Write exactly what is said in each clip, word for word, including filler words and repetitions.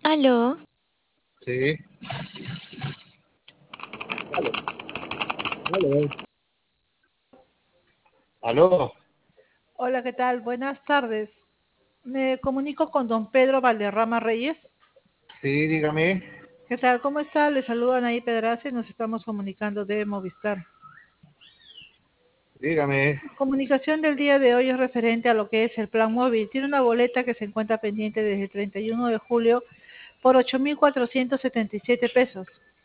Aló. Sí. Aló. Aló. Aló. Hola, ¿qué tal? Buenas tardes. Me comunico con don Pedro Valderrama Reyes. Sí, dígame. ¿Qué tal? ¿Cómo está? Le saludan ahí Pedraza y nos estamos comunicando de Movistar. Dígame. Comunicación del día de hoy es referente a lo que es el plan móvil. Tiene una boleta que se encuentra pendiente desde el treinta y uno de julio por ocho mil cuatrocientos setenta y siete pesos.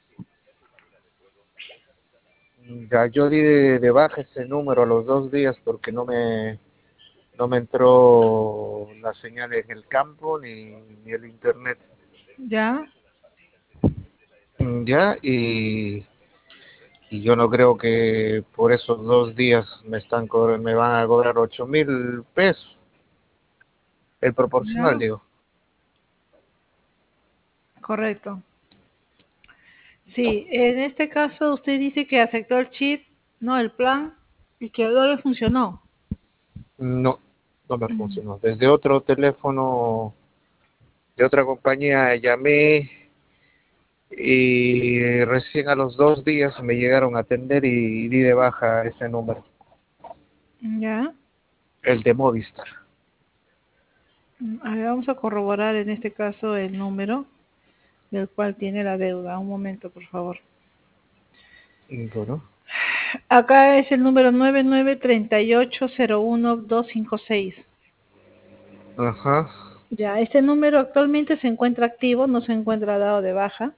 Ya yo di de, de baja ese número a los dos días porque no me no me entró la señal en el campo ni, ni el internet. ¿Ya? Ya, y, y yo no creo que por esos dos días me están cobr- me van a cobrar ocho mil pesos. El proporcional, ¿Ya? digo. Correcto. Sí, en este caso usted dice que aceptó el chip, no el plan, y que no le funcionó. No, no me funcionó. Desde otro teléfono de otra compañía llamé y recién a los dos días me llegaron a atender y di de baja ese número, ¿Ya? el de Movistar. A ver, vamos a corroborar en este caso el número del cual tiene la deuda. Un momento, por favor. Bueno, Acá es el número nueve nueve tres ocho cero uno dos cinco seis. ajá, Ya, este número actualmente se encuentra activo, no se encuentra dado de baja.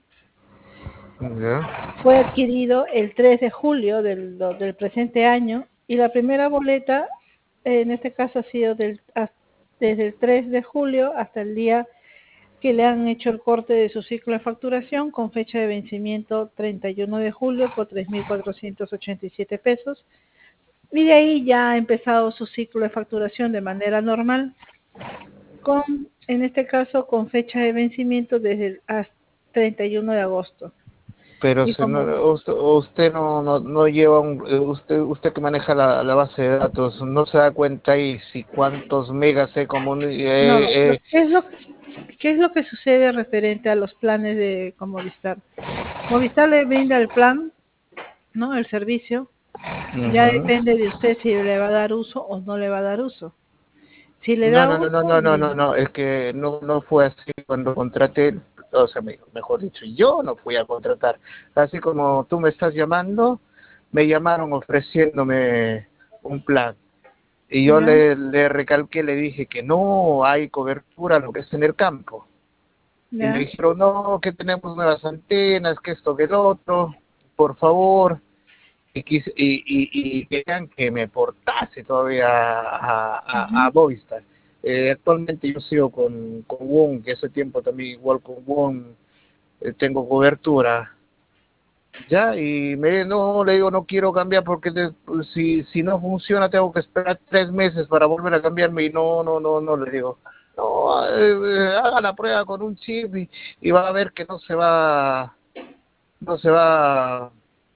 ya, Fue adquirido el tres de julio del, do- del presente año y la primera boleta, eh, en este caso ha sido del, as- desde el tres de julio hasta el día que le han hecho el corte de su ciclo de facturación con fecha de vencimiento treinta y uno de julio por tres mil cuatrocientos ochenta y siete pesos. Y de ahí ya ha empezado su ciclo de facturación de manera normal, con, en este caso, con fecha de vencimiento desde el hasta treinta y uno de agosto. pero Y se no, como, usted, usted no, no, no lleva un, eh, usted, usted que maneja la, la base de datos, no se da cuenta ahí si cuántos megas se comunican, no, eh, lo- eh, ¿qué es lo, qué es lo que sucede referente a los planes de con Movistar? Movistar le brinda el plan, ¿no? El servicio. Ya ujú. depende de usted si le va a dar uso o no le va a dar uso. Si le No, da no, no, no, uso, no, no, bien. no, no, es que no, no fue así cuando contraté, o sea, me- mejor dicho, yo no fui a contratar. Así como tú me estás llamando, me llamaron ofreciéndome un plan. Y yo ¿Ya? le, le recalqué, le dije que no hay cobertura lo que es en el campo. Y me ¿Ya? dijeron, no, que tenemos nuevas antenas, que esto, que el otro, por favor. Y, quise, y, y, y querían que me portase todavía a, a, a Ujú. Movistar. Eh, actualmente yo sigo con, con WOM, que ese tiempo también igual con WOM eh, tengo cobertura. Ya, y me no le digo no quiero cambiar porque de, pues, si, si no funciona tengo que esperar tres meses para volver a cambiarme y no, no, no, no le digo. No, eh, haga la prueba con un chip y, y va a ver que no se va, no se va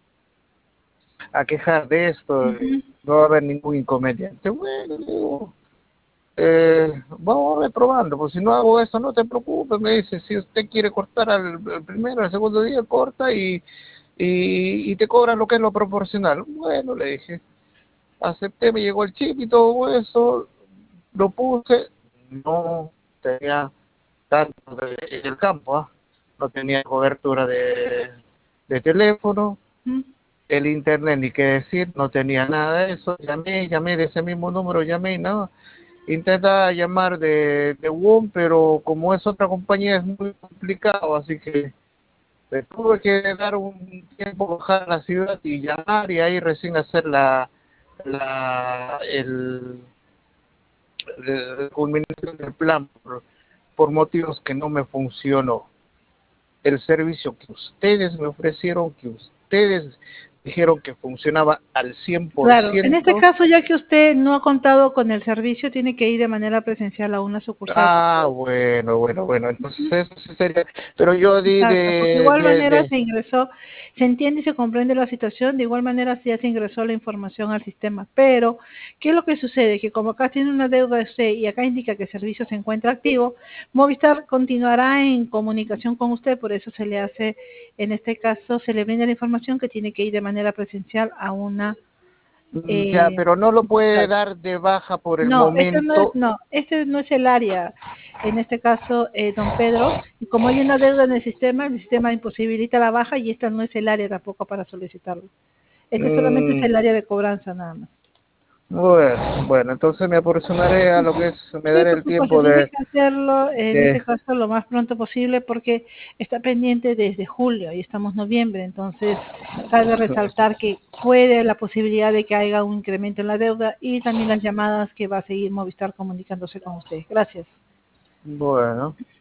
a quejar de esto, Ujú. no va a haber ningún inconveniente. Bueno, digo, eh, vamos a ver probando, pues si no hago eso no te preocupes, me dice, si usted quiere cortar al, al primero, al segundo día, corta y, y, y te cobran lo que es lo proporcional. Bueno, le dije, acepté, me llegó el chip y todo eso, lo puse, no tenía tanto de, en el campo, ¿ah? No tenía cobertura de, de teléfono, Ujú. el internet ni qué decir, no tenía nada de eso, llamé, llamé de ese mismo número, llamé y nada, intenta llamar de, de WOM, pero como es otra compañía es muy complicado, así que me tuve que dar un tiempo, bajar a la ciudad y llamar y ahí recién hacer la, la el, el culminación del plan por, por motivos que no me funcionó. El servicio que ustedes me ofrecieron, que ustedes dijeron que funcionaba al cien por ciento. Claro, en este caso, ya que usted no ha contado con el servicio, tiene que ir de manera presencial a una sucursal. Ah, bueno, bueno, bueno, entonces eso sí sería, pero yo di Exacto, porque de de, igual de, manera de, se ingresó, se entiende y se comprende la situación, de igual manera ya se ingresó la información al sistema, pero ¿qué es lo que sucede? Que como acá tiene una deuda de usted y acá indica que el servicio se encuentra activo, Movistar continuará en comunicación con usted, por eso se le hace, en este caso, se le brinda la información que tiene que ir de manera presencial a una ya, eh, pero no lo puede sucursal. dar de baja por el No, este no es, momento. no, este no es el área, en este caso, eh, don Pedro, y como hay una deuda en el sistema, el sistema imposibilita la baja y esta no es el área tampoco para solicitarlo. Este solamente es Mm, el área de cobranza nada más. bueno, bueno, entonces me aproximaré a lo que es, me Sí, daré por el supuesto, tiempo tiene de, que hacerlo, en de este caso, lo más pronto posible porque está pendiente desde julio y estamos en noviembre, entonces cabe resaltar que puede la posibilidad de que haya un incremento en la deuda y también las llamadas que va a seguir Movistar comunicándose con usted. Gracias. bueno.